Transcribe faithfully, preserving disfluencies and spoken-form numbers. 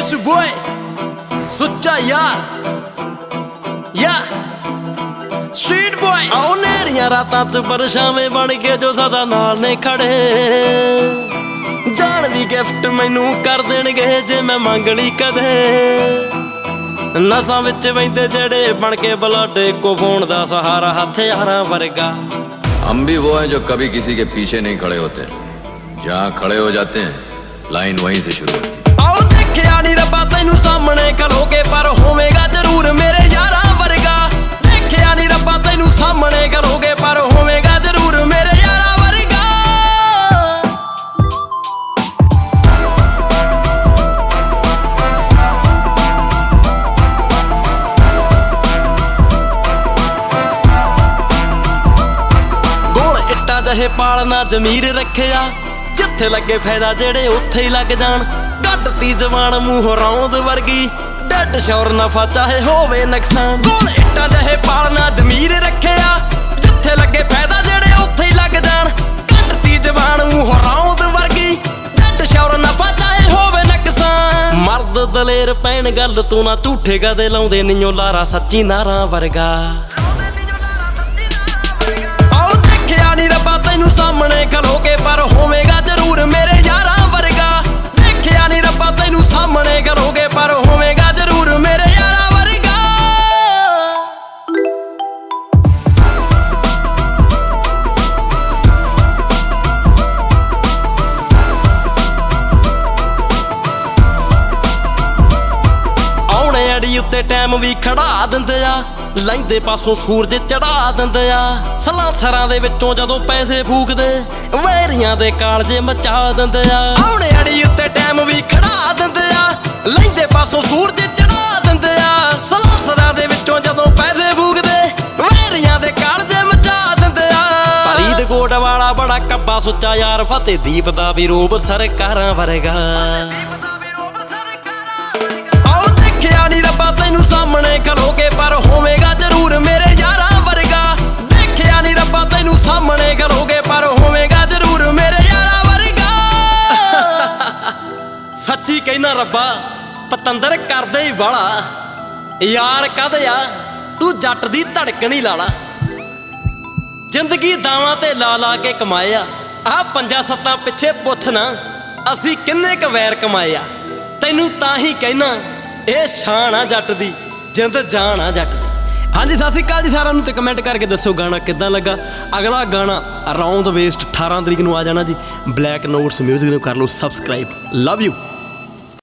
It's your boy, ਸੁੱਚਾ ਯਾਰ ਯਾ street boy. ਆਉ ਨੇਰੀਆਂ ਰਾਤਾਂ ਚ ਪਰਛਾਵੇਂ ਬਣ ਕੇ ਜੋ ਸਦਾ ਨਾਲ ਨੇ ਖੜੇ, ਜਾਣ ਵੀ ਗਿਫਟ ਮੈਨੂੰ ਕਰ ਦੇਣਗੇ ਜੇ ਮੈਂ ਮੰਗ ਲਈ ਕਦੇ। ਨਸਾਂ ਵਿੱਚ ਵਹਿੰਦੇ ਜਿਹੜੇ ਬਣ ਕੇ ਬਲੱਡ ਇੱਕੋ ਫੋਨ ਦਾ ਸਹਾਰਾ ਹਥਿਆਰਾਂ ਵਰਗਾ। हम भी वो हैं जो कभी किसी के पीछे नहीं खड़े होते, जहाँ खड़े हो जाते हैं लाइन वहीं से शुरू होती है। आओ देखिया नी रब्बा तैनू सामने खलोगे पर होवेगा जरूर मेरे यारा वर्गा। देखिया नी रब्बा तैनू सामने खलोगे पर होवेगा जरूर मेरे यारा वर्गा। गोल इट्टा जहे पालना जमीर रखिया, जिथे लगे फायदा जेड़े उत्थे ही लग जान। ਕੱਢਤੀ ਜਵਾਨ ਮੂੰਹ ਰੌਂਦ ਵਰਗੀ, ਡੈਡ ਸ਼ੋਰ ਨਫਾ ਚਾਹੇ ਹੋਵੇ ਨੁਕਸਾਨ। ਗੋਲ ਇੱਟਾਂ ਜਿਹੇ ਪਾਲਣਾ ਜ਼ਮੀਰ ਰੱਖਿਆ, ਜਿੱਥੇ ਲੱਗੇ ਫਾਇਦਾ ਜਿਹੜੇ ਉੱਥੇ ਹੀ ਲੱਗ ਜਾਣ। ਕੱਢਤੀ ਜਵਾਨ ਮੂੰਹ ਰੌਂਦ ਵਰਗੀ, ਡੈਡ ਸ਼ੋਰ ਨਫਾ ਚਾਹੇ ਹੋਵੇ ਨੁਕਸਾਨ। ਮਰਦ ਦਲੇਰ ਪੈਣ ਗੱਲ ਤੂੰ ਨਾ ਝੂਠੇ ਕਦੇ ਲਾਉਂਦੇ ਨਿਓ ਲਾਰਾ ਸੱਚੀ ਨਾਰਾਂ ਵਰਗਾ। ਆਓ ਦੇਖਿਆ ਨੀ ਰੱਬਾ ਤੈਨੂੰ ਸਾਹਮਣੇ ਖਲੋਗੇ ਪਰ ਹੋਵੇਗਾ ਜ਼ਰੂਰ ਮੇਰੇ ਯਾਰਾਂ ਵਰਗਾ। ਦੇਖਿਆ ਨੀ ਰੱਬਾ ਤੈਨੂੰ ਸਾਹਮਣੇ ਖਲੋਗੇ ਪਰ ਹੋਵੇਗਾ ਜ਼ਰੂਰ ਮੇਰੇ ਯਾਰਾਂ ਵਰਗਾ। ਆਉਣੇ ਅੜੀ ਉੱਤੇ ਟਾਈਮ ਵੀ ਖੜਾ ਦਿੰਦੇ ਆ, ਲੈਂਦੇ ਪਾਸੋਂ ਸੂਰਜ ਚੜਾ ਦਿੰਦੇ ਆ। ਸਲਾਂਸਰਾਂ ਦੇ ਵਿੱਚੋਂ ਜਦੋਂ ਪੈਸੇ ਫੂਕਦੇ, ਵੈਰੀਆਂ ਦੇ ਕਾਲਜੇ ਮਚਾ ਦਿੰਦੇ ਆ। ਆਉਣੇ ਅੜੀ ਉੱਤੇ ਟਾਈਮ ਵੀ ਖੜਾ ਦਿੰਦੇ ਆ, ਲੈਂਦੇ ਪਾਸੋਂ ਸੂਰਜ ਚੜਾ ਦਿੰਦੇ ਆ। ਸਲਾਂਸਰਾਂ ਦੇ ਵਿੱਚੋਂ ਜਦੋਂ ਪੈਸੇ ਫੂਕਦੇ, ਵੈਰੀਆਂ ਦੇ ਕਾਲਜੇ ਮਚਾ ਦਿੰਦੇ ਆ। ਫਰੀਦਕੋਟ ਵਾਲਾ ਬੜਾ ਕੱਬਾ ਸੁੱਚਾ ਯਾਰ, ਫਤਿਹ ਦੀਪ ਦਾ ਵੀ ਰੂਪ ਸਰਕਾਰਾਂ ਵਰਗਾ। ਆਓ ਦੇਖਿਆ ਨੀ ਰੱਬਾ ਤੈਨੂੰ ਸਾਹਮਣੇ ਖਲੋਗੇ ਪਰ ਹੋਵੇਗਾ ਜ਼ਰੂਰ ਮੇਰੇ ਯਾਰਾਂ ਵਰਗਾ। ਦੇਖਿਆ ਨੀ ਰੱਬਾ ਤੈਨੂੰ ਸਾਹਮਣੇ ਖਲੋਗੇ ਪਰ ਹੋਵੇਗਾ ਜ਼ਰੂਰ ਮੇਰੇ ਯਾਰਾਂ ਵਰਗਾ। ਸੱਚੀ ਕਹਿਣਾ ਰੱਬਾ ਪਤੰਦਰ ਕਰਦੇ ਹੀ ਵਾਲਾ, ਯਾਰ ਕਾਹਦੇ ਆ ਤੂੰ ਜੱਟ ਦੀ ਧੜਕਣ ਹੀ ਲਾ ਲਾ। ਜ਼ਿੰਦਗੀ ਦਾਵਾਂ ਤੇ ਲਾ ਲਾ ਕੇ ਕਮਾਇਆ, ਆਹ ਪੰਜਾਂ ਸੱਤਾਂ ਪਿੱਛੇ ਪੁੱਛ ਨਾ ਅਸੀਂ ਕਿੰਨੇ ਕੁ ਵੈਰ ਕਮਾਏ ਆ। ਤੈਨੂੰ ਤਾਂ ਹੀ ਕਹਿਣਾ ਇਹ ਸ਼ਾਨ ਆ ਜੱਟ ਦੀ, ਜਿੰਦ ਜਾਨ ਆ ਜੱਟ ਦੀ। ਹਾਂਜੀ ਸਤਿ ਸ਼੍ਰੀ ਅਕਾਲ ਜੀ ਸਾਰਿਆਂ ਨੂੰ, ਤੇ ਕਮੈਂਟ ਕਰਕੇ ਦੱਸੋ ਗਾਣਾ ਕਿੱਦਾਂ ਲੱਗਾ। ਅਗਲਾ ਗਾਣਾ ਅਰਾਊਂਡ ਵੇਸਟ ਅਠਾਰਾਂ ਤਰੀਕ ਨੂੰ ਆ ਜਾਣਾ ਜੀ। ਬਲੈਕ ਨੋਟਸ ਮਿਊਜ਼ਿਕ ਨੂੰ ਕਰ ਲਓ ਸਬਸਕ੍ਰਾਈਬ। Love you.